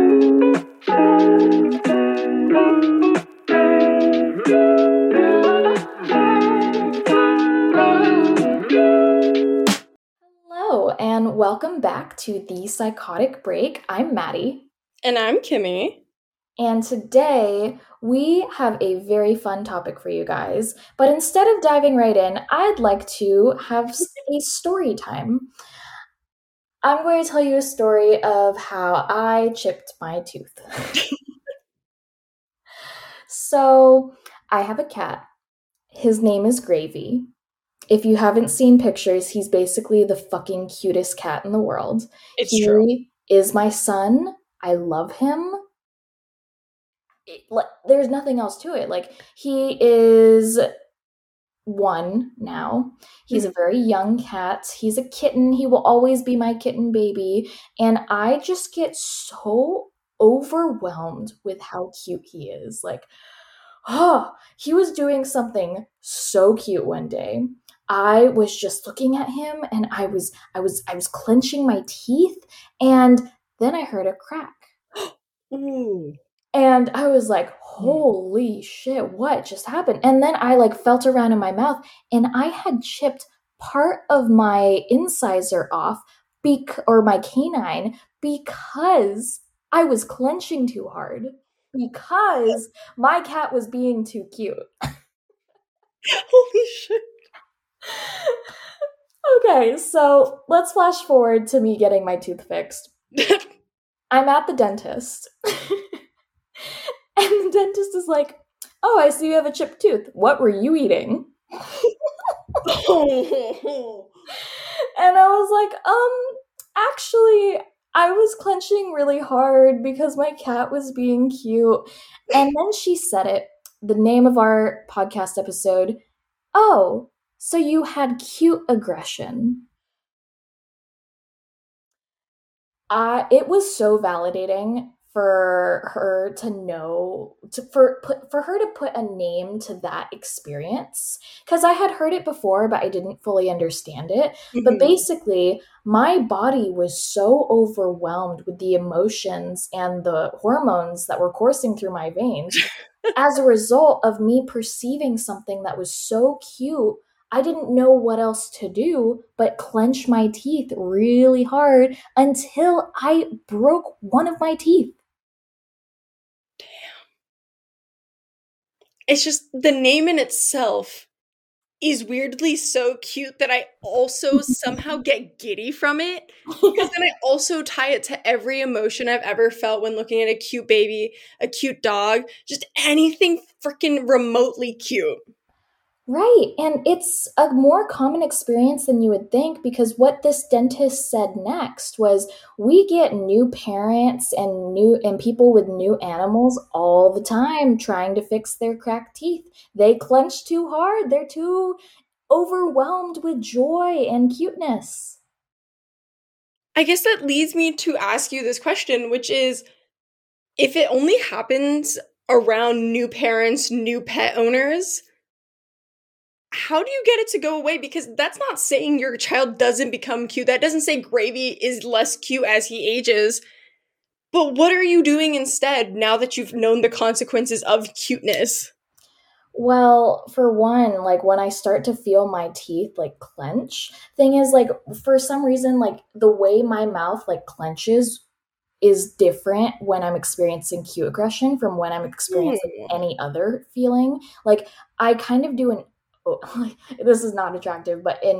Hello, and welcome back to The Psychotic Break. I'm Maddie. And I'm Kimmy. And today we have a very fun topic for you guys. But instead of diving right in, I'd like to have a story time. I'm going to tell you a story of how I chipped my tooth. So, I have a cat. His name is Gravy. If you haven't seen pictures, he's basically the fucking cutest cat in the world. It's true. He is my son. I love him. There's nothing else to it. Like, he is 1 now. He's a very young cat. He's a kitten. He will always be my kitten baby. And I just get so overwhelmed with how cute he is. Like, he was doing something so cute one day. I was just looking at him and I was clenching my teeth, and then I heard a crack. Ooh. And I was like, holy shit, what just happened? And then I felt around in my mouth and I had chipped part of my incisor off, or my canine, because I was clenching too hard. Because my cat was being too cute. Holy shit. Okay, so let's flash forward to me getting my tooth fixed. I'm at the dentist. And the dentist is like, oh, I see you have a chipped tooth. What were you eating? And I was like, actually, I was clenching really hard because my cat was being cute. And then she said it, the name of our podcast episode. Oh, so you had cute aggression. It was so validating for her to know, for her to put a name to that experience, because I had heard it before, but I didn't fully understand it. But basically, my body was so overwhelmed with the emotions and the hormones that were coursing through my veins as a result of me perceiving something that was so cute. I didn't know what else to do but clench my teeth really hard until I broke one of my teeth. Damn. It's just the name in itself is weirdly so cute that I also somehow get giddy from it. Because then I also tie it to every emotion I've ever felt when looking at a cute baby, a cute dog, just anything freaking remotely cute. Right, and it's a more common experience than you would think, because what this dentist said next was, we get new parents and people with new animals all the time trying to fix their cracked teeth. They clench too hard. They're too overwhelmed with joy and cuteness. I guess that leads me to ask you this question, which is, if it only happens around new parents, new pet owners, how do you get it to go away? Because that's not saying your child doesn't become cute. That doesn't say Gravy is less cute as he ages. But what are you doing instead now that you've known the consequences of cuteness? Well, for one, when I start to feel my teeth clench, thing is, for some reason, the way my mouth clenches is different when I'm experiencing cute aggression from when I'm experiencing any other feeling. I kind of do this is not attractive, but an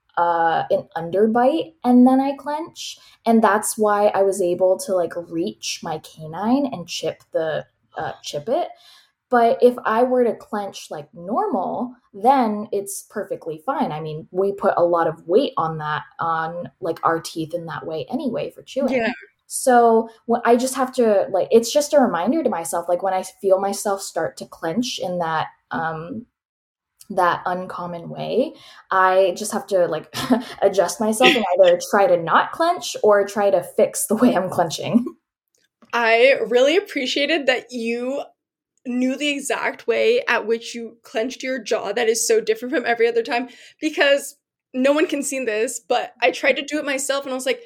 underbite, and then I clench, and that's why I was able to reach my canine and chip it. But if I were to clench normal, then it's perfectly fine. I mean, we put a lot of weight on our teeth in that way anyway for chewing. Yeah. So I just have to it's just a reminder to myself, when I feel myself start to clench in that that uncommon way, I just have to adjust myself and either try to not clench or try to fix the way I'm clenching. I really appreciated that you knew the exact way at which you clenched your jaw that is so different from every other time, because no one can see this, but I tried to do it myself and I was like,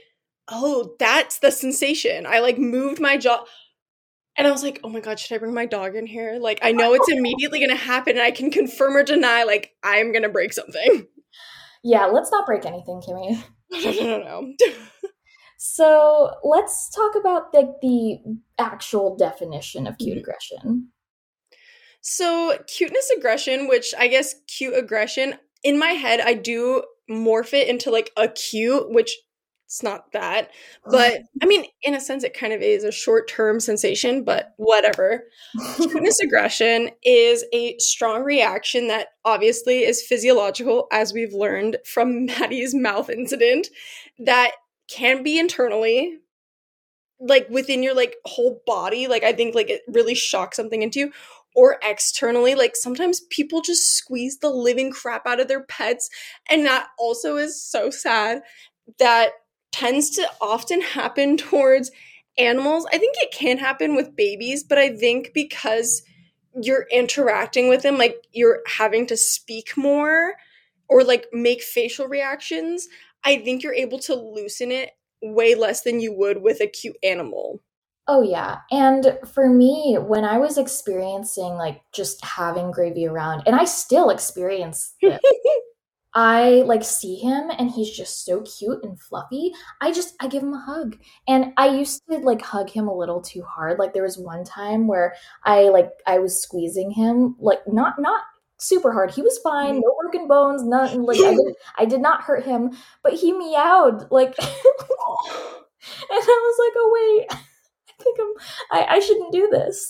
oh, that's the sensation. I like moved my jaw and I was like, oh my God, should I bring my dog in here? Like, I know it's immediately going to happen and I can confirm or deny, like, I'm going to break something. Yeah, let's not break anything, Kimmy. No. So let's talk about the actual definition of cute aggression. So, cuteness aggression, which I guess cute aggression, in my head, I do morph it into like a cute, which it's not that. But I mean, in a sense, it kind of is a short term sensation, but whatever. Cuteness aggression is a strong reaction that obviously is physiological, as we've learned from Maddie's mouth incident, that can be internally, like within your like whole body. Like I think like it really shocks something into you, or externally. Like sometimes people just squeeze the living crap out of their pets, and that also is so sad. That tends to often happen towards animals. I think it can happen with babies, but I think because you're interacting with them, like you're having to speak more or like make facial reactions, I think you're able to loosen it way less than you would with a cute animal. Oh yeah. And for me, when I was experiencing like just having Gravy around, and I still experience this, I like see him and he's just so cute and fluffy. I give him a hug. And I used to like hug him a little too hard. Like there was one time where I was squeezing him like not super hard. He was fine, no broken bones, nothing like I did not hurt him, but he meowed like and I was like, "Oh wait, I think I shouldn't do this."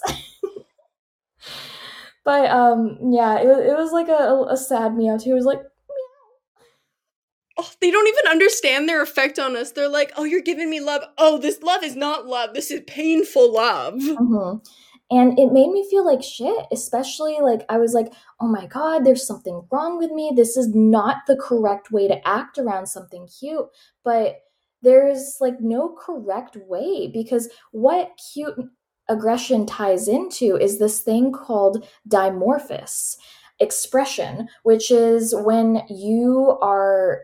But yeah, it was like a sad meow too. It was like Oh, they don't even understand their effect on us. They're like, oh, you're giving me love. Oh, this love is not love. This is painful love. mhm. And it made me feel like shit, especially like I was like, oh my God, there's something wrong with me. This is not the correct way to act around something cute. But there's like no correct way because what cute aggression ties into is this thing called dimorphous expression, which is when you are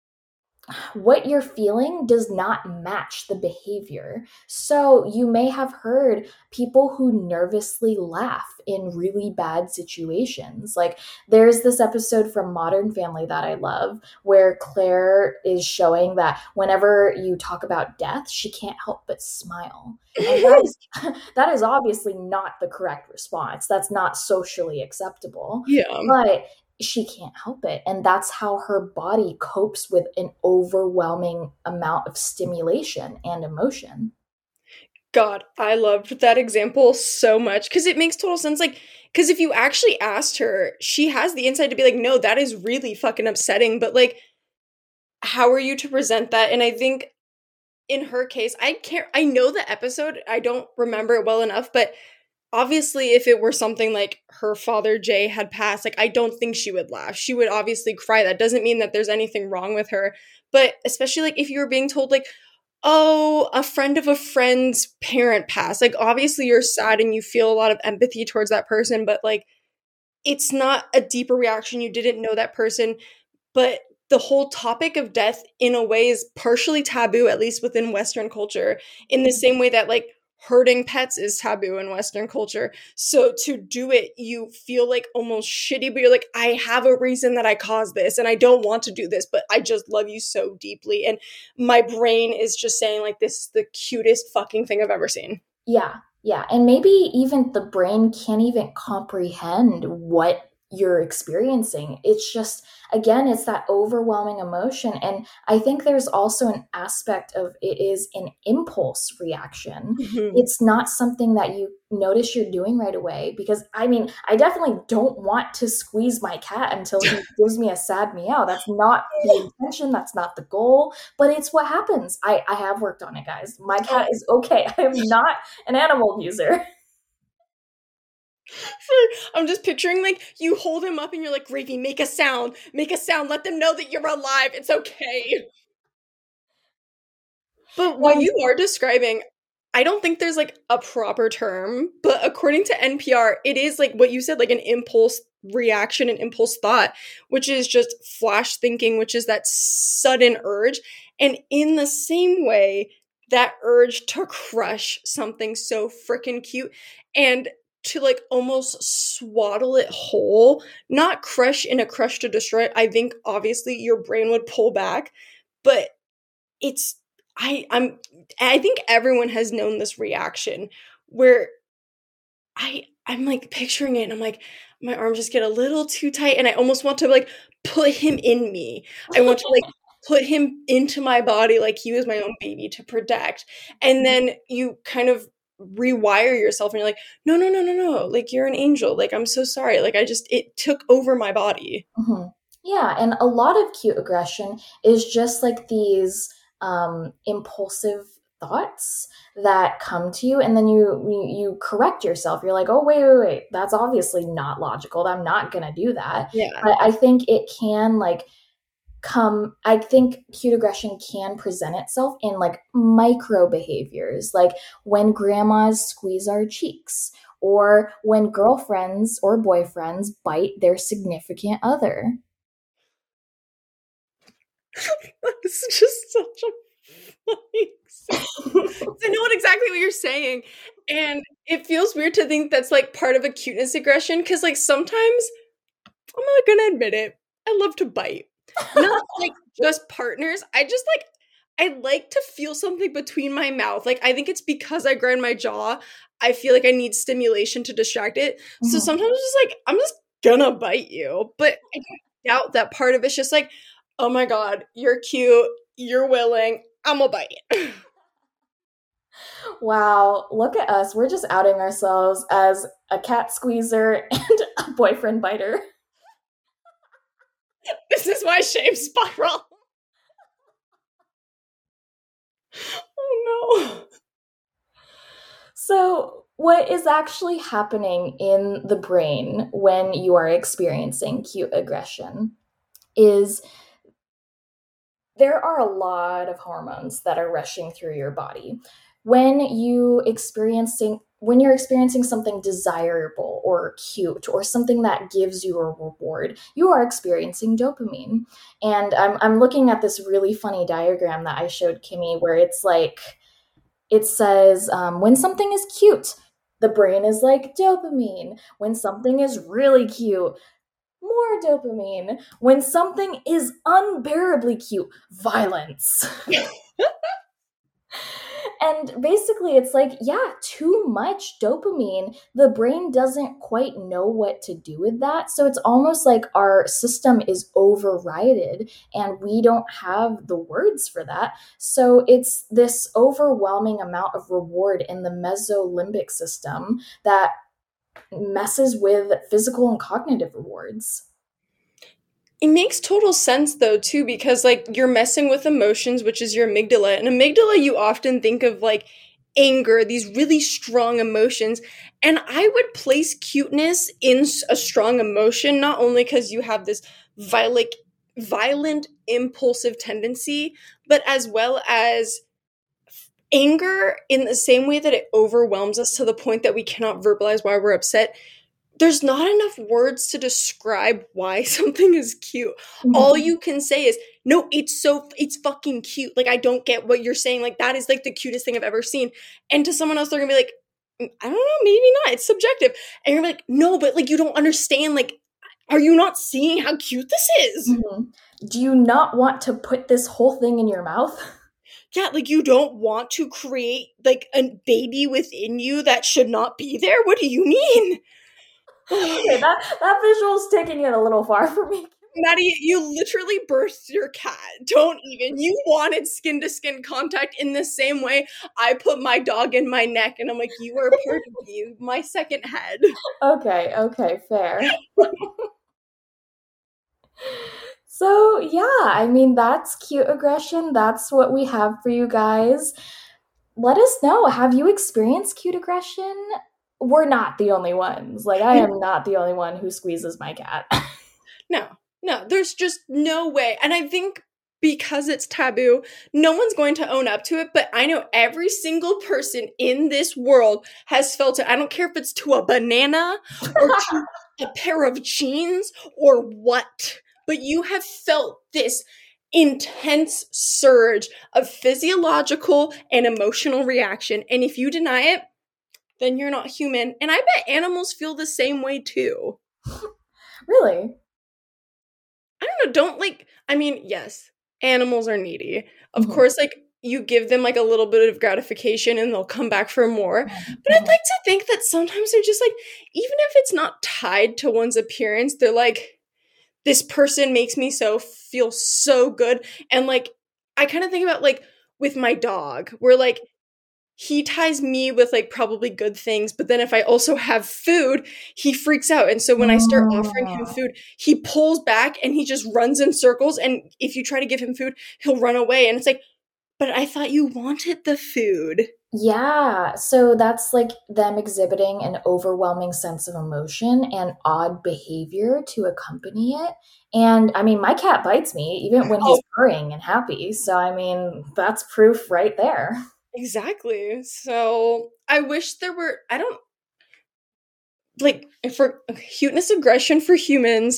what you're feeling does not match the behavior. So you may have heard people who nervously laugh in really bad situations. Like there's this episode from Modern Family that I love where Claire is showing that whenever you talk about death, she can't help but smile. And that is obviously not the correct response. That's not socially acceptable. Yeah. But she can't help it. And that's how her body copes with an overwhelming amount of stimulation and emotion. God, I loved that example so much because it makes total sense. Like, because if you actually asked her, she has the insight to be like, no, that is really fucking upsetting. But like, how are you to present that? And I think in her case, I know the episode, I don't remember it well enough, but obviously if it were something like her father Jay had passed, like I don't think she would laugh. She would obviously cry. That doesn't mean that there's anything wrong with her. But especially like if you were being told like, oh, a friend of a friend's parent passed, like obviously you're sad and you feel a lot of empathy towards that person, but like it's not a deeper reaction. You didn't know that person. But the whole topic of death in a way is partially taboo, at least within Western culture, in the same way that like hurting pets is taboo in Western culture. So to do it, you feel like almost shitty, but you're like, I have a reason that I caused this and I don't want to do this, but I just love you so deeply. And my brain is just saying like, this is the cutest fucking thing I've ever seen. Yeah, yeah. And maybe even the brain can't even comprehend what you're experiencing. It's just, again, it's that overwhelming emotion. And I think there's also an aspect of it is an impulse reaction. Mhm. It's not something that you notice you're doing right away. Because I mean, I definitely don't want to squeeze my cat until he gives me a sad meow. That's not the intention, that's not the goal, but it's what happens. I have worked on it, guys. My cat is okay. I am not an animal abuser. I'm just picturing like you hold him up and you're like, Gravy, make a sound, let them know that you're alive. It's okay. But what And you are describing, I don't think there's like a proper term, but according to NPR, it is like what you said, like an impulse reaction and impulse thought, which is just flash thinking, which is that sudden urge. And in the same way, that urge to crush something so freaking cute and to like almost swaddle it whole, not crush in a crush to destroy it. I think obviously your brain would pull back, but it's I think everyone has known this reaction where I'm like picturing it and I'm like, my arms just get a little too tight and I almost want to like put him in me. I want to like put him into my body like he was my own baby to protect. And then you kind of rewire yourself and you're like, no, no, no, no, no. Like, you're an angel. Like, I'm so sorry. Like, it took over my body. Mm-hmm. Yeah, and a lot of cute aggression is just like these impulsive thoughts that come to you, and then you correct yourself. You're like, oh wait, that's obviously not logical. I'm not gonna do that. Yeah. But I think it can like I think cute aggression can present itself in like micro behaviors, like when grandmas squeeze our cheeks, or when girlfriends or boyfriends bite their significant other. This is just such a funny example. I know exactly what you're saying. And it feels weird to think that's like part of a cuteness aggression because like sometimes, I'm not gonna admit it, I love to bite. Not like just partners. I like to feel something between my mouth. Like, I think it's because I grind my jaw. I feel like I need stimulation to distract it. So sometimes it's just like, I'm just gonna bite you. But I don't doubt that part of it's just like, oh my God, you're cute, you're willing, I'm gonna bite you. Wow, look at us. We're just outing ourselves as a cat squeezer and a boyfriend biter. This is my shame spiral. Oh no. So, what is actually happening in the brain when you are experiencing cute aggression is there are a lot of hormones that are rushing through your body. When you're experiencing something desirable or cute or something that gives you a reward, you are experiencing dopamine. And I'm looking at this really funny diagram that I showed Kimmy where it's like it says when something is cute, the brain is like dopamine. When something is really cute, more dopamine. When something is unbearably cute, violence. And basically, it's like, yeah, too much dopamine. The brain doesn't quite know what to do with that. So it's almost like our system is overrided and we don't have the words for that. So it's this overwhelming amount of reward in the mesolimbic system that messes with physical and cognitive rewards. It makes total sense though too because like you're messing with emotions, which is your amygdala. And amygdala you often think of like anger, these really strong emotions. And I would place cuteness in a strong emotion, not only because you have this violent, impulsive tendency, but as well as anger in the same way that it overwhelms us to the point that we cannot verbalize why we're upset. There's not enough words to describe why something is cute. Mm-hmm. All you can say is, no, it's fucking cute. Like, I don't get what you're saying. Like, that is like the cutest thing I've ever seen. And to someone else, they're gonna be like, I don't know, maybe not. It's subjective. And you're like, no, but like, you don't understand. Like, are you not seeing how cute this is? Mm-hmm. Do you not want to put this whole thing in your mouth? Yeah, like you don't want to create like a baby within you that should not be there? What do you mean? Okay, that visual's taking it a little far for me. Maddie, you literally birthed your cat. Don't even. You wanted skin-to-skin contact in the same way I put my dog in my neck, and I'm like, you are part of me, my second head. Okay, fair. So, yeah, I mean, that's cute aggression. That's what we have for you guys. Let us know. Have you experienced cute aggression? We're not the only ones. Like, I am not the only one who squeezes my cat. No, there's just no way. And I think because it's taboo, no one's going to own up to it. But I know every single person in this world has felt it. I don't care if it's to a banana or to a pair of jeans or what? But you have felt this intense surge of physiological and emotional reaction. And if you deny it, then you're not human. And I bet animals feel the same way too. Really? I don't know, don't like, I mean, yes, animals are needy. Of Mhm. course, like, you give them like a little bit of gratification and they'll come back for more. But I'd Mhm. like to think that sometimes they're just like, even if it's not tied to one's appearance, they're like, this person makes me so feel so good. And like, I kind of think about like with my dog, where like he ties me with like probably good things, but then if I also have food, he freaks out. And so when I start offering him Mm. food, he pulls back and he just runs in circles. And if you try to give him food, he'll run away. And it's like, but I thought you wanted the food. Yeah, so that's like them exhibiting an overwhelming sense of emotion and odd behavior to accompany it. And I mean, my cat bites me even when he's Oh, purring and happy. So, I mean, that's proof right there. exactly. So I wish there were, I don't like for cuteness aggression for humans.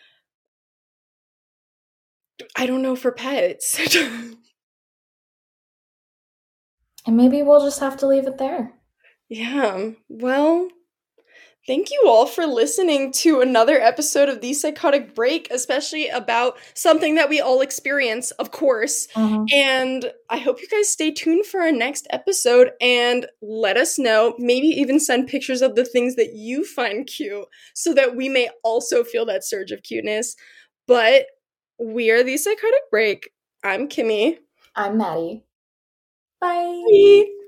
I don't know for pets. And maybe we'll just have to leave it there. Yeah. Well, thank you all for listening to another episode of The Psychotic Break, especially about something that we all experience, of course. Mhm. And I hope you guys stay tuned for our next episode and let us know, maybe even send pictures of the things that you find cute so that we may also feel that surge of cuteness. But we are The Psychotic Break. I'm Kimmy. I'm Maddie. Bye. Bye.